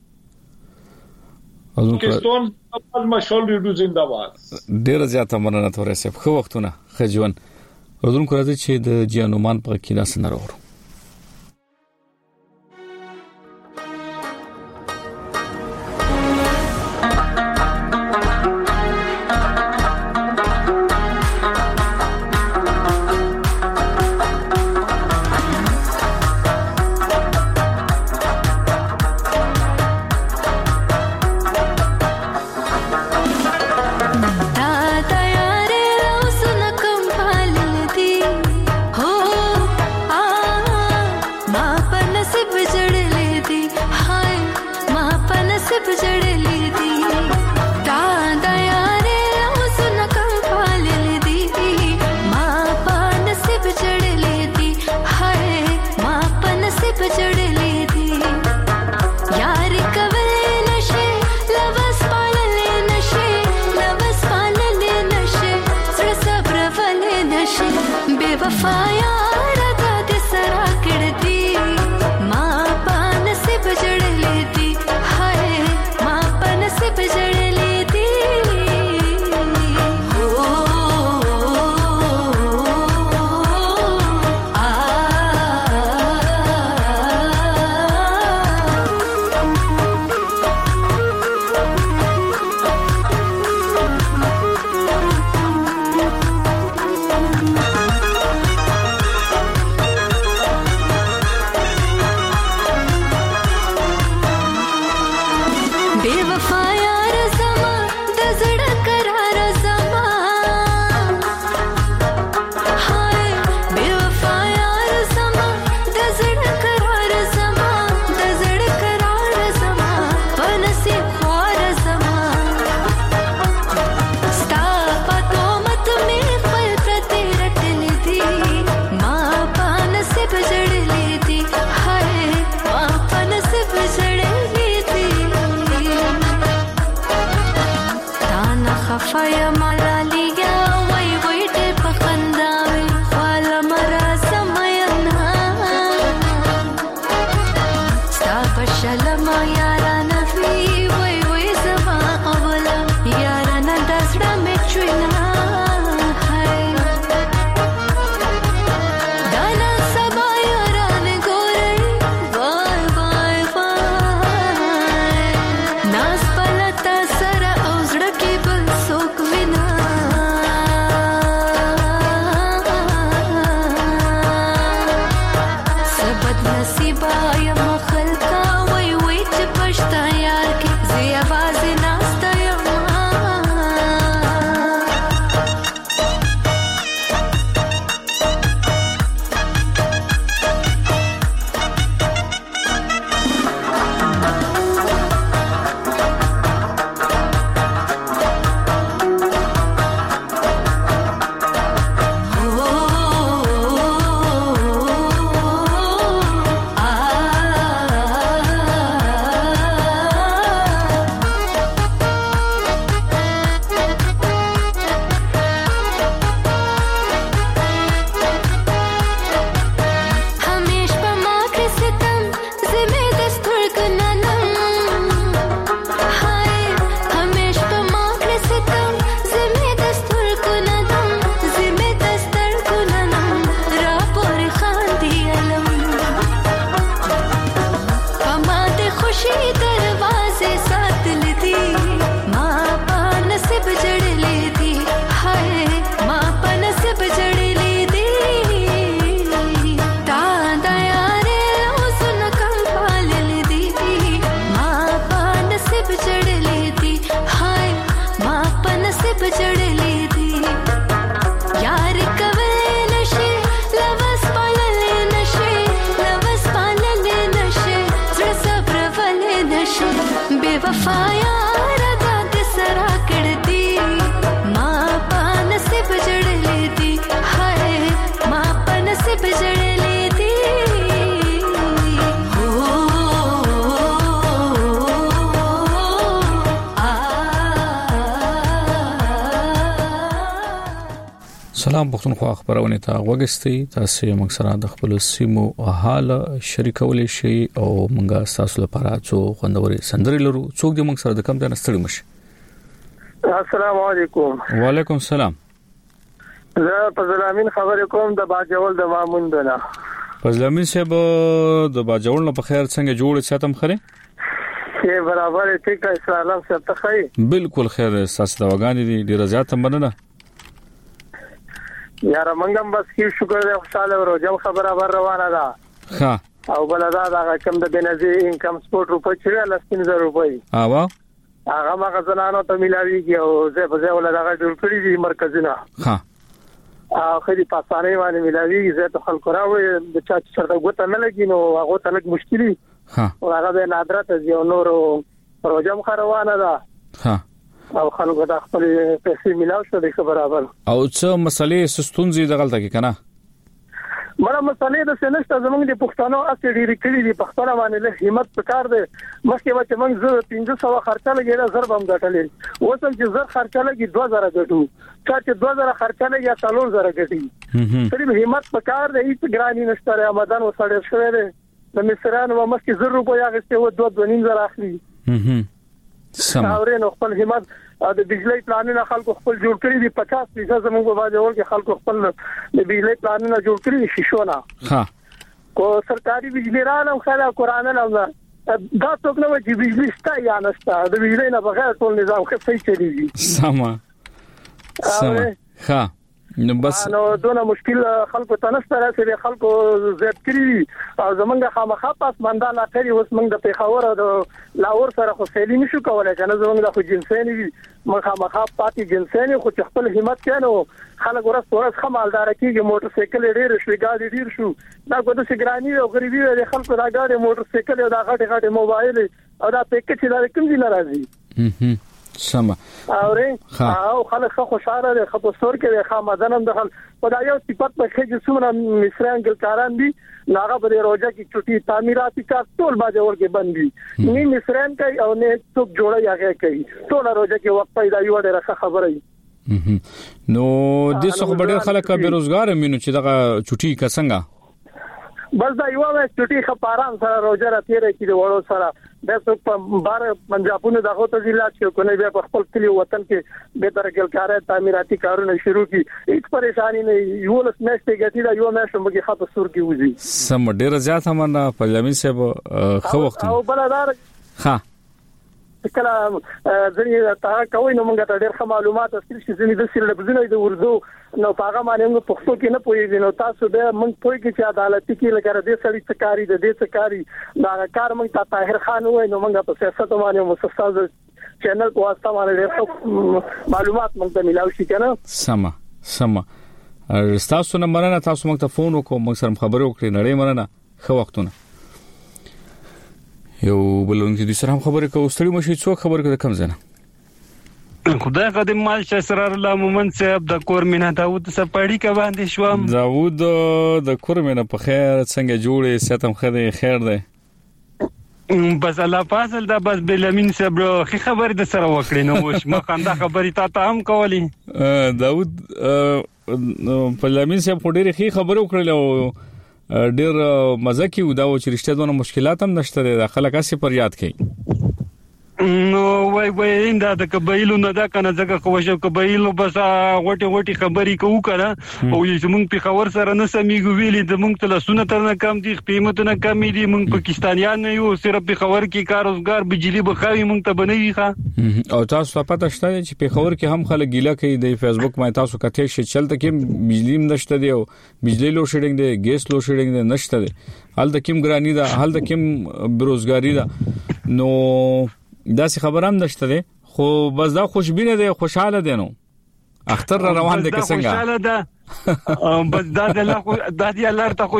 کستون خپل مشول ریډو زنده‌باد ډیر زیاته مننه تورې سب خو وختونه خجون اردوونکو راځي چې د جانومان په کې لاس نه راوړو تیار لاس نکم حال دی هو वफाया रदा के सरा कड़ती माँ पान से बजड़ लेती हाय माँ पान से बजड़ लेती سلام پښتونخوا خبرونه ته وګستئ تاسو موږ سره د خپل سیمو حال شریکول شي او موږ تاسو لپاره څو خوندوري سندري لرو څوک دې موږ سره د کم ځای نستړي مشي. السلام علیکم. وعلیکم السلام. زه فضل امین خبرې کوم د باجوړ د مامون دنا. فضل امین صاحب د باجوړ په خیر څنګه جوړ ساتم خره؟ چې برابر ټیک اسلام صاحب ته خیر. بالکل خیر تاسو دا وګانی دي ډیر زیات مننه. یاره منګم بس کی شکر دې خوشاله ورو خبره بر روانه ده. ها او بلدا دا کم د بنزي انکم سپورت روپې چې 13000 روپۍ. اوا هغه مغزنانو ته ملاويږي او زه په ځای ولدا جوړ کړی دي مرکزونه. ها اخري پاسانه باندې ملاويږي زه ته خلک راوي د چا چرته غوته نه لګي نو هغه ته لګ مشکلي. ها هغه به نادرته یو نورو روزم خروانه ده. ها او خلکو د خپل پیسې ملاو شو د برابر. او څه مسلې سستونزي دغلت کې کنه؟ مړه مسلې د سنشت زمونږ د پښتنو اصلي ډیری کړي دي پښتنه باندې له همت پکار دي مخکې چې موږ 1500 خرچه لګیدا زر بم غټلې وسم چې زر خرچه لګي 2000 غټو چې 2000 خرچه لګي 3000 غټي ترې همت پکار دی هیڅ ګرانی نشته رمضان وسړې شوې ده د مصران و مخکې 0 روپیا غسته و 2.5 اخلي. سم اورې نو خپل همت د بجلی پلانونه خلکو خپل جوړ کړی دي 50% زموږ په باندې ورکه خلکو خپل د بجلی پلانونه جوړ کړی دي شیشونه. ها کو سرکاري بجلی رانه خلا قران نه دا څوک نه چې بجلی شته یا نشته د بجلی نه بغیر ټول نظام ښه صحیح چلیږي. سم ها نو بس نو دونه مشکل خلکو ته نشته راځي خلکو زیات کړی او زمونږ خامخا پاس باندې لا کړی اوس موږ د پیښور او د لاهور سره خو سېلی نشو کولای کنه زمونږ د خو جنساني موږ خامخا پاتې جنساني خو خپل همت کینو خلک ورس خمالدار کیږي موټر سایکل ډېر شوي ګاډي ډېر شو دا کوم څه ګرانی او غریبي د خلکو دا ګاډي موټر سایکل او دا غټه موبایل او دا پیکج دا کوم دي ناراضي. سم اورې او خلک خوشاله دي خو ستور کې خامدانم دخل خدای یو صفات په کې چې څومره مصریان ګلکاران دي ناغه په روزه کې چټي تعمیراتي کار ټول باندې ورګه بندي نه مصریان کوي او نه څوک جوړي هغه کوي ټول روزه کې وخت پیدا یو ډېر خبره نو د څو خبره خلک بیروزګار مینو چې دغه چټي کسنګا بس دا یو وخت چټي خبرام سره روزه را تیرې کې د وړو سره د څو په بار پنجابونو دغه ته ضلع چې کونه بیا په خپل کلی وطن کې به تر ګلکارې تعمیراتي کارونه شروع کی هیڅ پریشانی نه یو لس میاشتې غتی دا یو میاشت موږ خاطر سور کې وځي سم ډیر زیات هم نه په لمن صاحب خو وخت او بلدار ها کله ځنی ته کوي نو موږ ته ډېر معلومات اصلي چې ځنی د سره بزنه د اردو نو هغه باندې موږ پښتو کې نه پوهیږو نو تاسو به موږ پوهیږو چې عدالت کې لکه دې سړي څکاري د دې څکاري دا کار موږ ته طاهر خان وای نو موږ په سیاست باندې مسستاز چینل په واسطه باندې معلومات موږ ته ملاوي شي کنه. سم تاسو نه مننه تاسو موږ ته فون وکړو موږ سره خبرې وکړې نړۍ مننه خو وختونه یو بلونکي د سره خبرې کوو ستړي مشي څو خبرې کوي کم زنه خدای قدم مال شسرار الله مومن صاحب د کورمنه داوود سپاړی کا باندې شوم داوود د کورمنه په خیر څنګه جوړې ساتم خیر ده بس الله فاصل دا بس بلمین صاحب خبرې د سره وکړې نو مش مخانده خبرې تا هم کولی داوود بلمین صاحب ډېر خبرې وکړل ډېر مزه کې ودا او چې رښتیا دونه مشکلات هم نشته د خلک اسی پر یاد کړي نو وای انده د قبایلو نه دا کنه ځکه خو شو قبایلو بس غوټي خبرې کوو کړه او چې موږ په خبر سره نه سمېږو ویلې د موږ ته لسونه تر نه کم دي قیمتونه کم دي موږ پاکستانیان نه یو صرف په خبر کې کار روزګار بجلی بخاوي موږ ته بنوي ښه او تاسو پته شته چې په خبر کې هم خلک ګیله کوي د فیسبوک مې تاسو کته شي چلته کې بجلی نشته دی او بجلی لو شیډینګ دی ګیس لو شیډینګ دی نشته دی حال د کیم ګرانی دا حال د کیم بیروزګاری دا نو دا څه خبرام نشته ده خو بس دا خوشبینه ده خوشاله ده نو اختر روان دي څنګه خوشاله ده بس دا د الله ته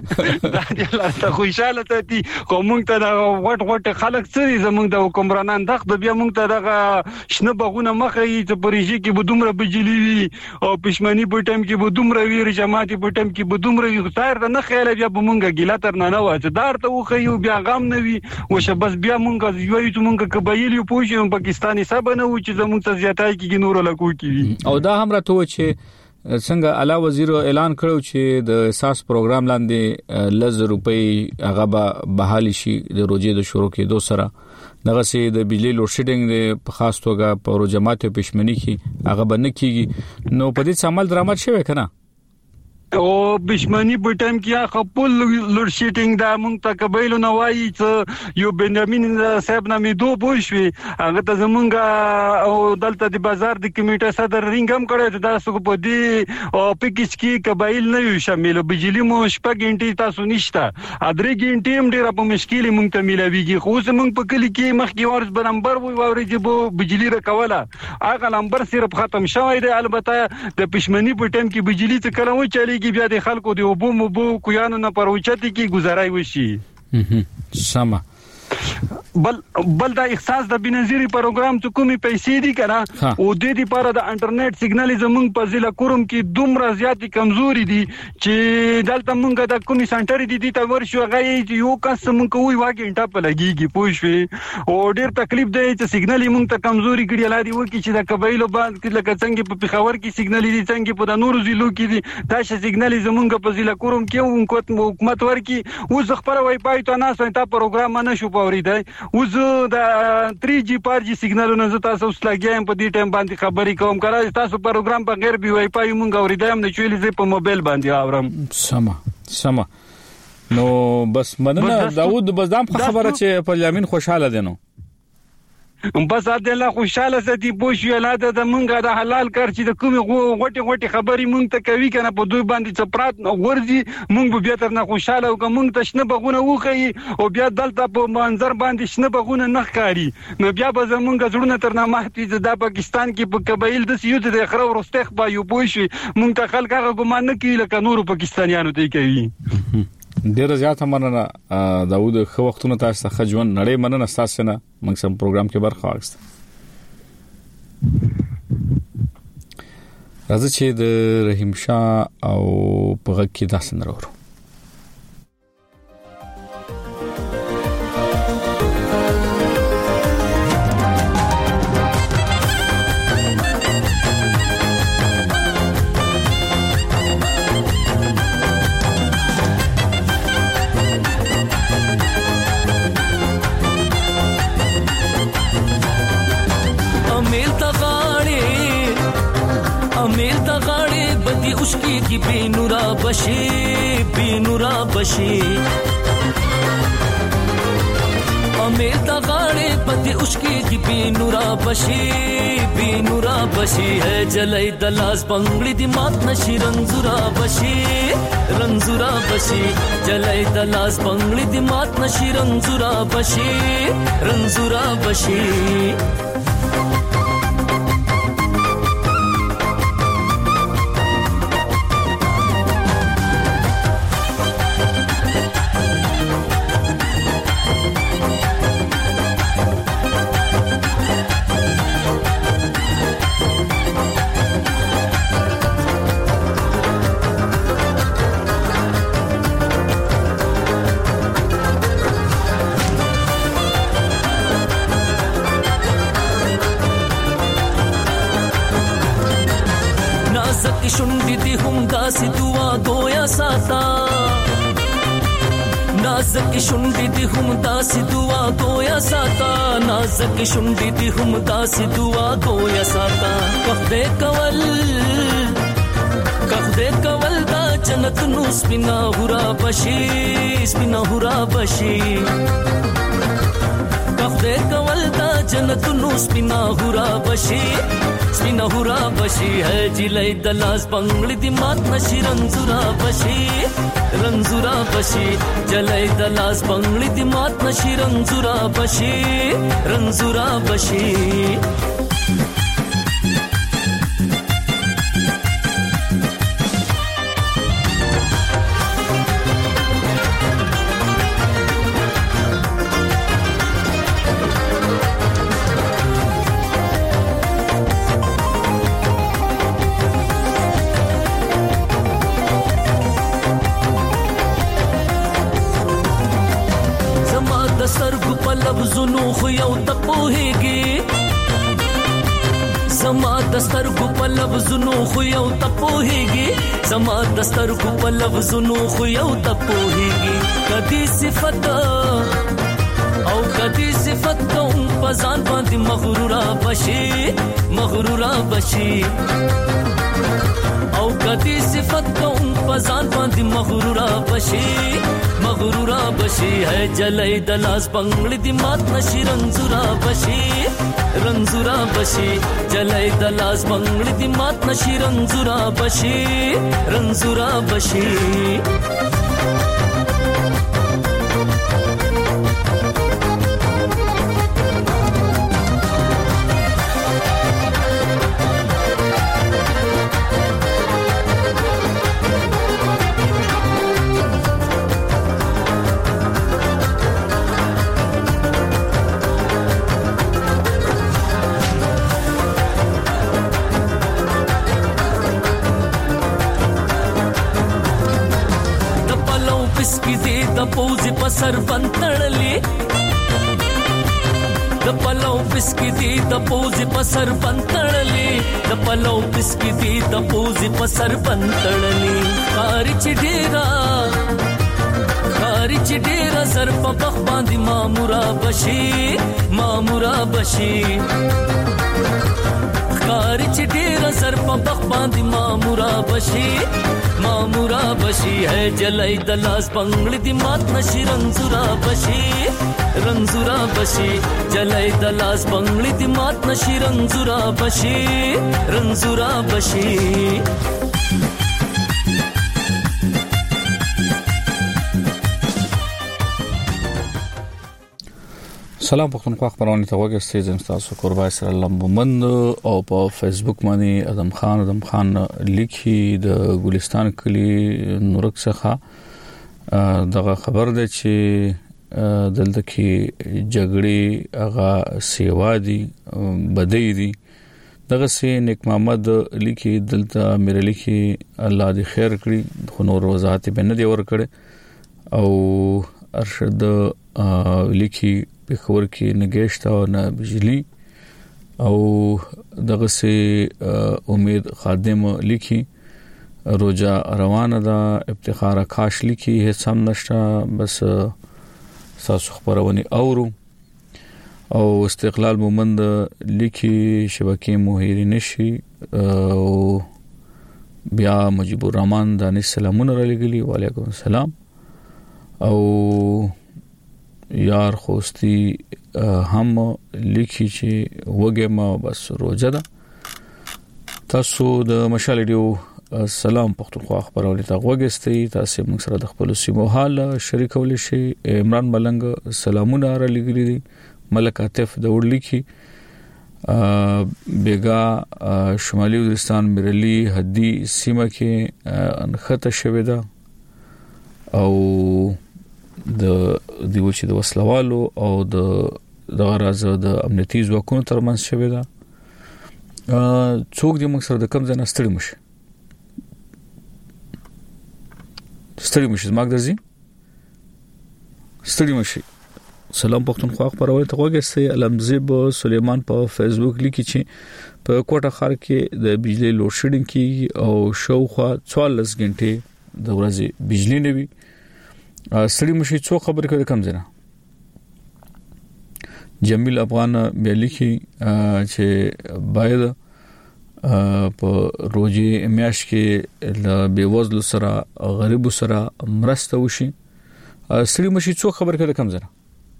خوشاله ته خو مونږ ته د وټ خلک سری زمونږ د حکمرانان دغه بیا مونږ ته دغه شنه بغونه مخه چې پریږي کې به دومره بجلی وي او پښمنی په ټیم کې به دومره وی جماعتي په ټیم کې به دومره وي خیر نه خیال بیا به مونږه ګیلا تر نه واچ دارته وخیو بیا غم نه وي وشه بس بیا مونږه یو چې مونږه قبایل یو پوښیو پاکستاني سبا نه و چې زمونږ ته زیاتای کې نور لکو کې او دا هم راته و چې څنګه اعلی وزیر اعلان کړو چې د اساس پروګرام لاندې 1,000 روپۍ هغه به بحالي شي د روزي د شروع کېدو سره دغه سي د بجلی لوډ شیډینګ په خاص توګه په جماعت پښمنی کې هغه بنه کیږي نو په دې عمل درامت شوی کنه او بشمنی په ټایم کې خپل لوډ شیټینګ د مونږ ته قبایل نو وایي چې یو بنیامین صاحب نامې دوه بوښوي هغه ته زمونږ او دلته د بازار د کمیټه صدر رینګم کړی دا څه په دې او پکیچ کې قبایل نه یو شامل بجلی مو شپږ غنټې تاسو نشته ادرې غنټې هم ډیره په مشکل مونږ ته ملويږي خو زمونږ په کلی کې مخکې ورس به نمبر وي ورې چې بجلی راکوله هغه نمبر صرف ختم شوی دی البته د پښمنی په ټایم کې بجلی څه کله و چلی کې بیا د خلکو دی وبو مبو کویانو نه پروچتي کې گزارای وشي سما بل دا احساس د بنظیری پروګرام ته کومي پیسې دي کنه او د دې لپاره د انټرنیټ سیګنال زمونږ په ضلع کوم کې دومره زیاتې کمزوري دي چې دلته مونږ د کومي سنټر دي ته ورشو غي یو کس مونږ کوی واګینټه په لګيږي پوښوي او ډیر تکلیف دی چې سیګنال مونږ ته کمزوري کړي لادي وکي چې د قبایلو باندې لکه څنګه په پېښور کې سیګنال دي څنګه په د نورو ضلعو کې دي دا شې سیګنال زمونږ په ضلع کوم کې حکومت ورکی او خبر وای پای ته نه سنتا پروګرام نه شو پوریدای اوس د 3G 4G سیګنالونه ز تاسو اوس لګیم په دې ټیم باندې خبري کوم کړه تاسو پروګرام په غیر بي وای پای مونږ اوریدم نه چويلې زه په موبایل باندې اورم سما نو بس مننه داوود بس دام خبره چې پارلیمنت خوشاله دي نو بس الله خوشاله ستي پوښي الاده د مونږه د حلال کار چې د کومي غوټي خبري مونږ ته کوي کنه په دوی باندې چپرات ورځي مونږ به تر نه خوشاله او مونږ ته شنه بغونه وخی او بیا دلته په منظر باندې شنه بغونه نه ښکاری نو بیا به زمونږ زړونه تر نه مختی د پاکستان کې په قبایل د سیو د خره ورستخ با یو پوښي مونږ ته خلک هغه ګمان نه کوي لکه نور پاکستانیانو ته کوي ډیر زیات مننه داوود خو وختونه تاسو ته خجون نړۍ مننه تاسو نه موږ سم پروګرام کې برخه واخیسته راځي چې د رحیم شاه او په کې داسن راوړو उसकी की बेनुरा बशी अमेर तगाड़े पति उसकी की बेनुरा बशी है जलाई दलास बंगड़ी दिमाग नशी रंजुरा बशी जलाई दलास बंगड़ी दिमाग नशी रंजुरा बशी शुंडी दी हम दासी दुआ गोया साता नाज़क शुंडी दी हम दासी दुआ गोया साता नाज़क शुंडी दी हम दासी दुआ गोया साता कखदे कवल दा जन्नत नु स्पिना हुरा बशी कखदे कवल दा जन्नत नु स्पिना हुरा बशी है जिलाई दलास बंगली दिमाग नशी रंजुरा बशी जलाई दलास बंगली दिमाग नशी रंजुरा बशी لفظونو خو یو ته پوهیږي زما دستر کو په لفظونو خو یو ته پوهیږي زما دستر کو په لفظونو خو یو ته پوهیږي کدي صفت او کدي صفت کوم پزان باندې مغرورا بشي او کدي صفت کوم پزان باندې مغرورا بشي ہے جلای دلاس بنگړې دی مات نشي رنزورا بشي جلای دلاس بنگړې دی مات نشي رنزورا بشي پوزي پسر بنتړلې د پلو بسکی دی د پوزي پسر بنتړلې د پلو بسکی دی د پوزي پسر بنتړلې خاري چې ډیرا سر په بخ باندې مامورا بشي خاري چې ډیرا سر په بخ باندې مامورا بشي ہے جلای دلاس بنگړې دی مات نشي رنزورا بشي جلای دلاس بنگړې دی مات نشي رنزورا بشي سلام پختونخوا خبرونه ته وګورئ زم تاسو قربای سره لمبمند او په فیسبوک باندې ادم خان لیکي د ګلستان کلی نورک څخه دغه خبر ده چې دلته کې جګړې هغه سیوا دي بدې دي دغه سي نیک محمد لیکي دلته مې لیکي الله دې خیر کړي خو نور وضاحت به نه دی ور کړي او ارشد لیکي په خبر کې نگهشت او نه بجلی او دغه سي امید خادم لیکي روجا روانه ده افتخار کاش لیکي هیڅ هم نشته بس تاسو خبرونه اورو او استقلال مومند لیکي شبکې موهری نشي او بیا مجيب الرحمن دانش سلامونه را لګلی وعلیکم السلام او یار خوستی هم لیکي چې وګه ما بس روزه ده تاسو د مشال ډیو سلام پختونخوا خبرونه ته وګستئ تاسو موږ سره د خپل سیمو حال شریکول شي عمران ملنګ سلامونه را لګري دي ملک عاطف د وړلیکي بیگا شمالي وزیرستان مرلی حدی سیمه کې انخته شوې ده او د دیو چې د وسلوالو او د غراز د امنیتي ځواکونو ترمنځ شوې ده څوک د موږ سره د کم ځای ستړي ماګ درځي ستړي مشي سلام پختونخوا خبرونه ته وګورئ علمزیب سلیمان په فیسبوک لیکي چې په کوټه خار کې د بجلی لوډ شیډینګ کې او شاوخوا 44 غنټې د ورځې بجلی نه وي سړی مشي څو خبرې کوي کم زنه جمیل افغان بیا لیکي چې باید په روزي میاش کې ل بیوزلو سره غریب سره مرسته وشي سړی مشي څو خبرې کوي کم زنه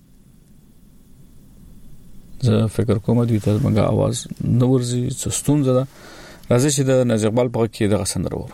زه فکر کوم دوی ته موږ आवाज نورځي څه ستونزه ده راځي چې د نجقبال په کې د غسندر وره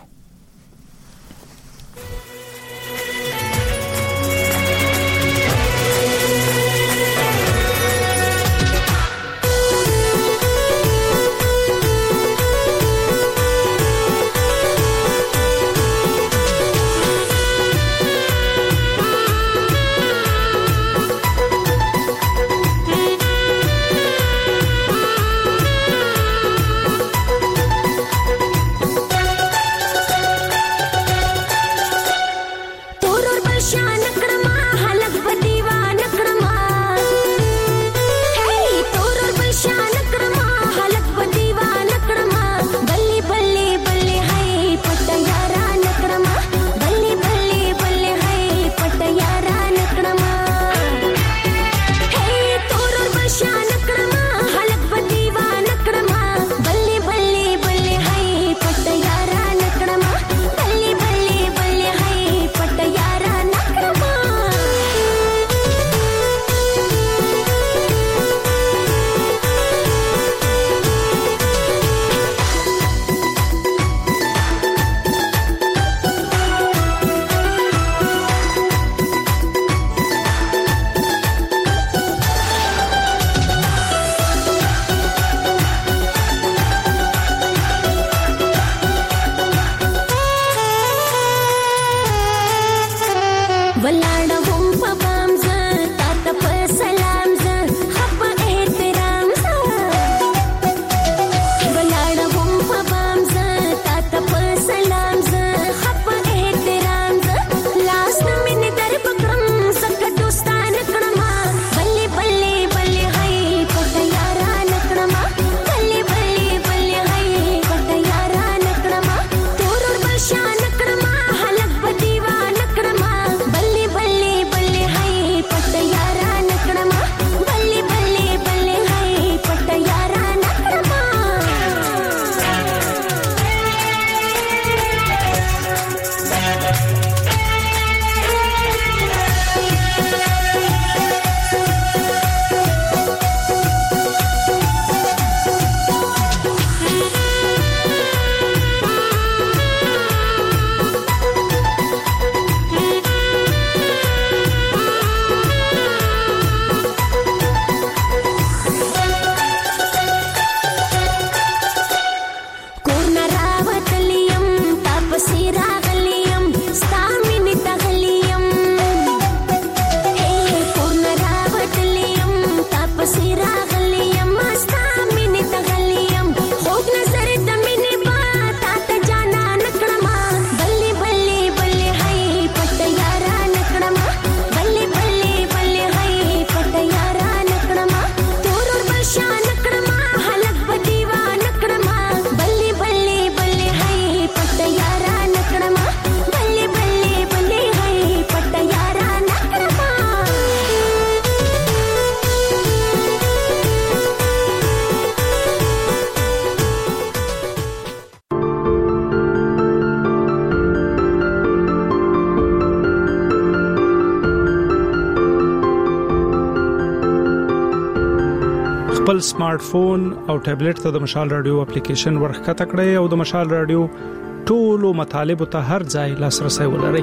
خپل سمارټ فون او ټابلیټ ته د مشال رادیو اپلیکیشن ورخته کړئ او د مشال رادیو ټولو مطالب ته هر ځای لاسرسي ولرئ.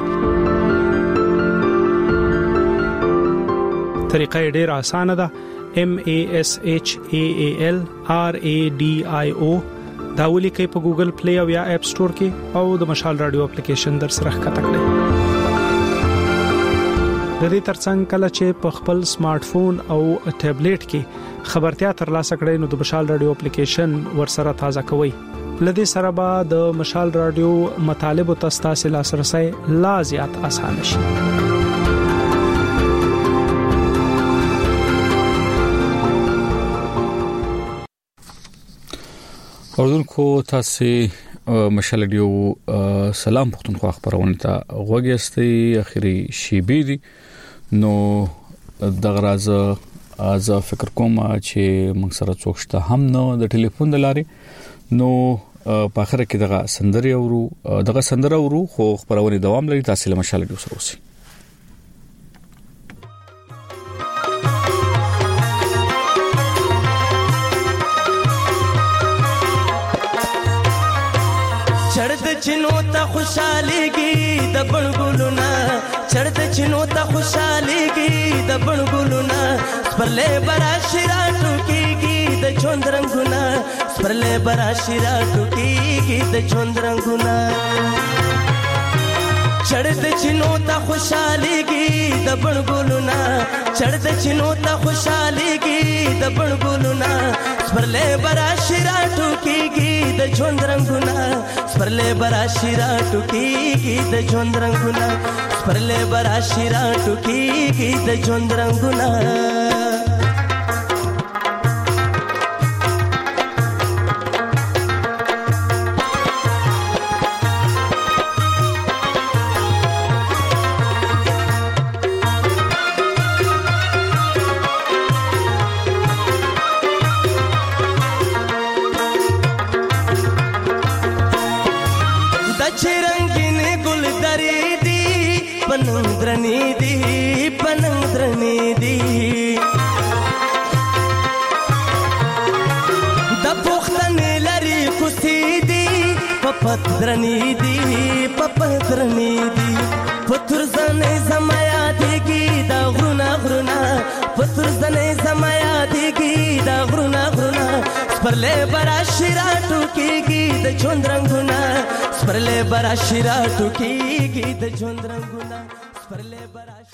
طریقه ډېره اسانه ده. MASHAALRADIO دا ولیکئ په ګوګل پلی او یا اپ سٹور کې او د مشال رادیو اپلیکیشن در سره ښکته کړئ. د دې ترڅنګ کله چې په خپل سمارټ فون او ټابلیټ کې خبرتیا ترلاسه کړئ نو د مشال رادیو اپلیکیشن ورسره تازه کوئ. لدې سره به د مشال رادیو مطالب او تاسو لاسرسي لا زیات آسان شي. اوردونکو تاسو مشال رادیو سلام پختونخوا خبرونه ته غوږیاستئ. اخیری شیبې دي نو د غراز از فکر کوم چې موږ سره څوک شته هم نو د ټلیفون د لارې نو په اخر کې دغه سندره ورو خو خبرونه دوام لري. تاسو له مشال رادیو سره اوسئ. چړد چینو ته خوشاليږي د بڼګلونا چړد چینو ته خوشاليږي د بڼګلونا سپرلې برا شیراتو کیږي د چوند رنگونه سپرلې برا شیراتو کیږي د چوند رنگونه چړد چینو ته خوشاليږي د بڼګلونا چړد چینو ته خوشاليږي د بڼګلونا سپرلې برا شیراتو کیږي د چوند رنگونه سپرلې برا شیراتو کیږي د چوند رنگونه سپرلې برا شیراتو کیږي د چوند رنگونه پترنی دی پتر زنه زمایا دیږي دا غرونا غرونا پتر زنه زمایا دیږي دا غرونا غرونا سپرلې برا شیراتو کیږي د چوند رنگونه سپرلې برا شیراتو کیږي د چوند رنگونه